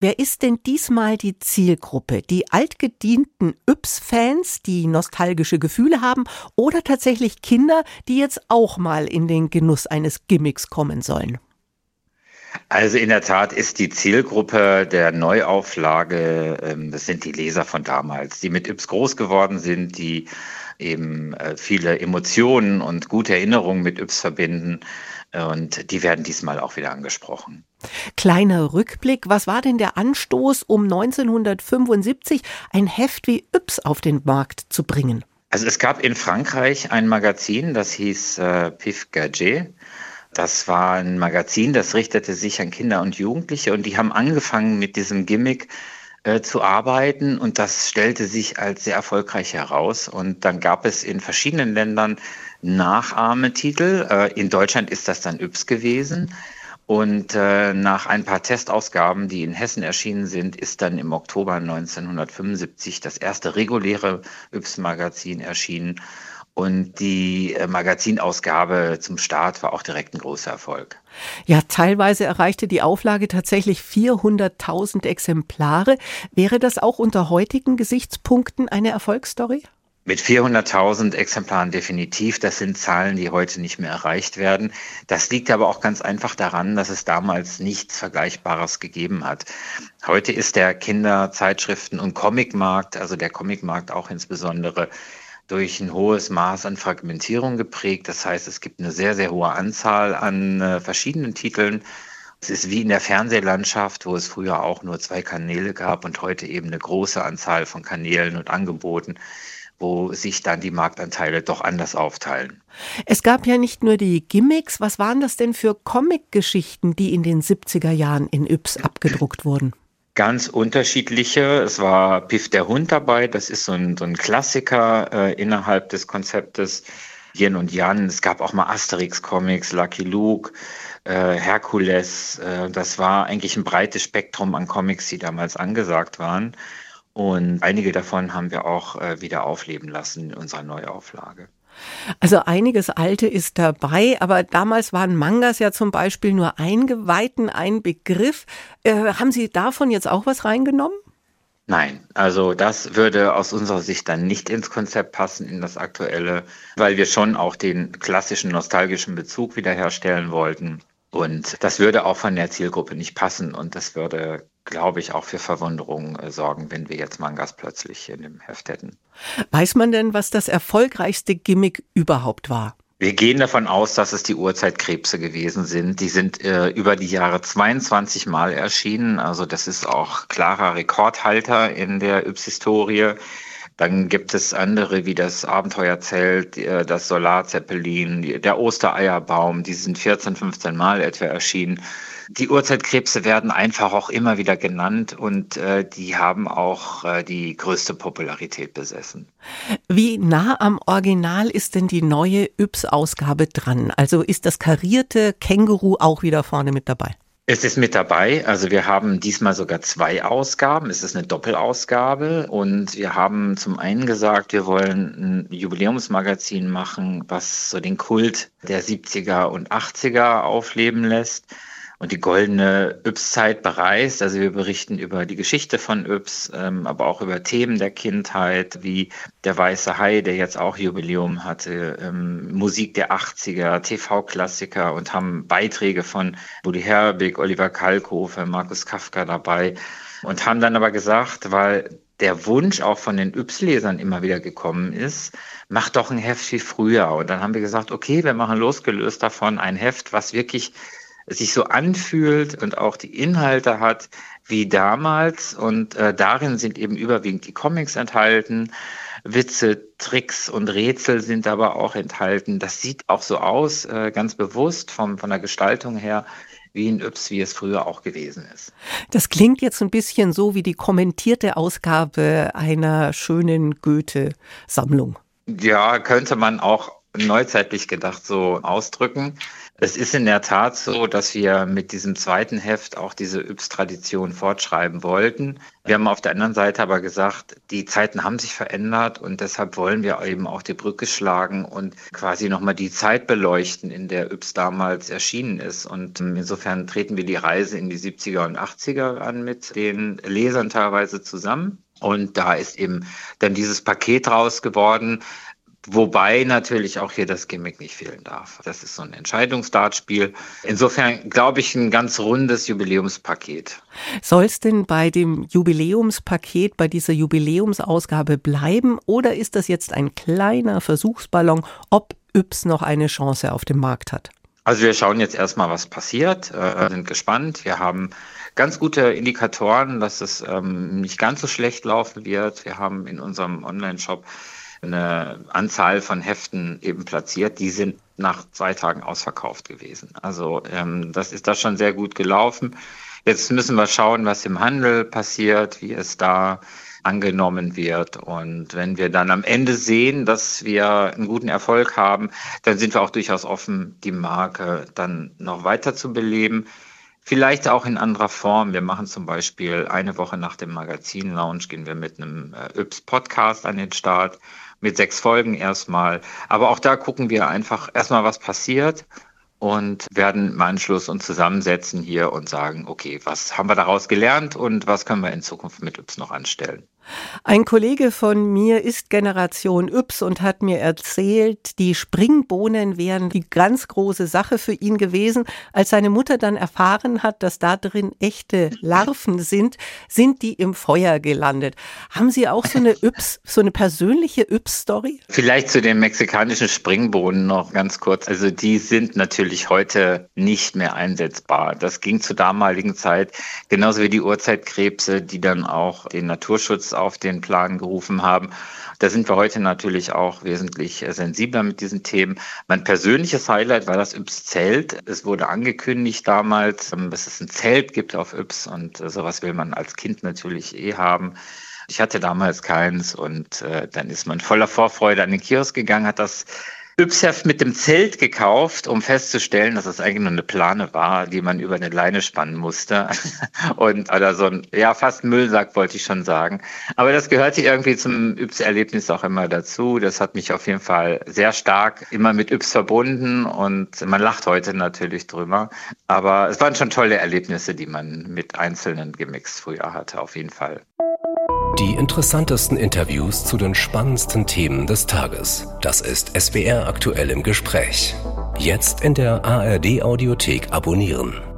Wer ist denn diesmal die Zielgruppe? Die altgedienten Yps-Fans, die nostalgische Gefühle haben, oder tatsächlich Kinder, die jetzt auch mal in den Genuss eines Gimmicks kommen sollen? Also in der Tat ist die Zielgruppe der Neuauflage, das sind die Leser von damals, die mit Yps groß geworden sind, die eben viele Emotionen und gute Erinnerungen mit Yps verbinden. Und die werden diesmal auch wieder angesprochen. Kleiner Rückblick, was war denn der Anstoß, um 1975 ein Heft wie Yps auf den Markt zu bringen? Also es gab in Frankreich ein Magazin, das hieß Pif Gadget. Das war ein Magazin, das richtete sich an Kinder und Jugendliche und die haben angefangen mit diesem Gimmick zu arbeiten und das stellte sich als sehr erfolgreich heraus. Und dann gab es in verschiedenen Ländern Nachahmetitel. In Deutschland ist das dann Yps gewesen. Und nach ein paar Testausgaben, die in Hessen erschienen sind, ist dann im Oktober 1975 das erste reguläre Yps-Magazin erschienen. Und die Magazinausgabe zum Start war auch direkt ein großer Erfolg. Ja, teilweise erreichte die Auflage tatsächlich 400.000 Exemplare. Wäre das auch unter heutigen Gesichtspunkten eine Erfolgsstory? Mit 400.000 Exemplaren definitiv. Das sind Zahlen, die heute nicht mehr erreicht werden. Das liegt aber auch ganz einfach daran, dass es damals nichts Vergleichbares gegeben hat. Heute ist der Kinderzeitschriften- und Comicmarkt, also der Comicmarkt auch insbesondere, durch ein hohes Maß an Fragmentierung geprägt. Das heißt, es gibt eine sehr, sehr hohe Anzahl an verschiedenen Titeln. Es ist wie in der Fernsehlandschaft, wo es früher auch nur 2 Kanäle gab und heute eben eine große Anzahl von Kanälen und Angeboten, wo sich dann die Marktanteile doch anders aufteilen. Es gab ja nicht nur die Gimmicks. Was waren das denn für Comic-Geschichten, die in den 70er Jahren in Yps abgedruckt wurden? Ganz unterschiedliche. Es war Piff der Hund dabei. Das ist so ein Klassiker innerhalb des Konzeptes. Yin und Yang. Es gab auch mal Asterix-Comics, Lucky Luke, Herkules. Das war eigentlich ein breites Spektrum an Comics, die damals angesagt waren. Und einige davon haben wir auch wieder aufleben lassen in unserer Neuauflage. Also einiges Alte ist dabei, aber damals waren Mangas ja zum Beispiel nur Eingeweihten ein Begriff. Haben Sie davon jetzt auch was reingenommen? Nein, also das würde aus unserer Sicht dann nicht ins Konzept passen, in das aktuelle, weil wir schon auch den klassischen nostalgischen Bezug wiederherstellen wollten. Und das würde auch von der Zielgruppe nicht passen und das würde, glaube ich, auch für Verwunderung sorgen, wenn wir jetzt Mangas plötzlich in dem Heft hätten. Weiß man denn, was das erfolgreichste Gimmick überhaupt war? Wir gehen davon aus, dass es die Urzeitkrebse gewesen sind. Die sind über die Jahre 22 Mal erschienen. Also das ist auch klarer Rekordhalter in der Yps-Historie. Dann gibt es andere wie das Abenteuerzelt, das Solarzeppelin, der Ostereierbaum. Die sind 14, 15 Mal etwa erschienen. Die Urzeitkrebse werden einfach auch immer wieder genannt und die haben auch die größte Popularität besessen. Wie nah am Original ist denn die neue Yps-Ausgabe dran? Also ist das karierte Känguru auch wieder vorne mit dabei? Es ist mit dabei. Also wir haben diesmal sogar 2 Ausgaben. Es ist eine Doppelausgabe und wir haben zum einen gesagt, wir wollen ein Jubiläumsmagazin machen, was so den Kult der 70er und 80er aufleben lässt und die goldene Yps-Zeit bereist. Also wir berichten über die Geschichte von Yps, aber auch über Themen der Kindheit, wie der Weiße Hai, der jetzt auch Jubiläum hatte, Musik der 80er, TV-Klassiker und haben Beiträge von Buddy Herbig, Oliver Kalkofe, Markus Kafka dabei und haben dann aber gesagt, weil der Wunsch auch von den Yps-Lesern immer wieder gekommen ist, macht doch ein Heft wie früher. Und dann haben wir gesagt, okay, wir machen losgelöst davon ein Heft, was wirklich sich so anfühlt und auch die Inhalte hat wie damals. Und darin sind eben überwiegend die Comics enthalten. Witze, Tricks und Rätsel sind aber auch enthalten. Das sieht auch so aus, ganz bewusst von der Gestaltung her, wie in Yps, wie es früher auch gewesen ist. Das klingt jetzt ein bisschen so wie die kommentierte Ausgabe einer schönen Goethe-Sammlung. Ja, könnte man auch neuzeitlich gedacht so ausdrücken. Es ist in der Tat so, dass wir mit diesem zweiten Heft auch diese Yps-Tradition fortschreiben wollten. Wir haben auf der anderen Seite aber gesagt, die Zeiten haben sich verändert und deshalb wollen wir eben auch die Brücke schlagen und quasi nochmal die Zeit beleuchten, in der Yps damals erschienen ist. Und insofern treten wir die Reise in die 70er und 80er an mit den Lesern teilweise zusammen. Und da ist eben dann dieses Paket raus geworden. Wobei natürlich auch hier das Gimmick nicht fehlen darf. Das ist so ein Entscheidungsdartspiel. Insofern glaube ich ein ganz rundes Jubiläumspaket. Soll es denn bei dem Jubiläumspaket, bei dieser Jubiläumsausgabe bleiben oder ist das jetzt ein kleiner Versuchsballon, ob Yps noch eine Chance auf dem Markt hat? Also wir schauen jetzt erstmal, was passiert, sind gespannt. Wir haben ganz gute Indikatoren, dass es nicht ganz so schlecht laufen wird. Wir haben in unserem Online-Shop eine Anzahl von Heften eben platziert, die sind nach 2 Tagen ausverkauft gewesen. Also das ist da schon sehr gut gelaufen. Jetzt müssen wir schauen, was im Handel passiert, wie es da angenommen wird. Und wenn wir dann am Ende sehen, dass wir einen guten Erfolg haben, dann sind wir auch durchaus offen, die Marke dann noch weiter zu beleben. Vielleicht auch in anderer Form. Wir machen zum Beispiel eine Woche nach dem Magazin-Launch gehen wir mit einem Yps-Podcast an den Start, mit 6 Folgen erstmal. Aber auch da gucken wir einfach erstmal, was passiert und werden im Anschluss uns zusammensetzen hier und sagen, okay, was haben wir daraus gelernt und was können wir in Zukunft mit Yps noch anstellen? Ein Kollege von mir ist Generation Yps und hat mir erzählt, die Springbohnen wären die ganz große Sache für ihn gewesen. Als seine Mutter dann erfahren hat, dass da drin echte Larven sind die im Feuer gelandet. Haben Sie auch so eine persönliche Yps-Story? Vielleicht zu den mexikanischen Springbohnen noch ganz kurz. Also die sind natürlich heute nicht mehr einsetzbar. Das ging zur damaligen Zeit, genauso wie die Urzeitkrebse, die dann auch den Naturschutz auf den Plan gerufen haben. Da sind wir heute natürlich auch wesentlich sensibler mit diesen Themen. Mein persönliches Highlight war das Yps-Zelt. Es wurde angekündigt damals, dass es ein Zelt gibt auf Yps und sowas will man als Kind natürlich haben. Ich hatte damals keins und dann ist man voller Vorfreude an den Kiosk gegangen, hat das Yps-Heft mit dem Zelt gekauft, um festzustellen, dass es eigentlich nur eine Plane war, die man über eine Leine spannen musste. Oder so ein, fast Müllsack, wollte ich schon sagen. Aber das gehörte irgendwie zum Yps-Erlebnis auch immer dazu. Das hat mich auf jeden Fall sehr stark immer mit Yps verbunden und man lacht heute natürlich drüber. Aber es waren schon tolle Erlebnisse, die man mit einzelnen Gimmicks früher hatte, auf jeden Fall. Die interessantesten Interviews zu den spannendsten Themen des Tages. Das ist SWR aktuell im Gespräch. Jetzt in der ARD Audiothek abonnieren.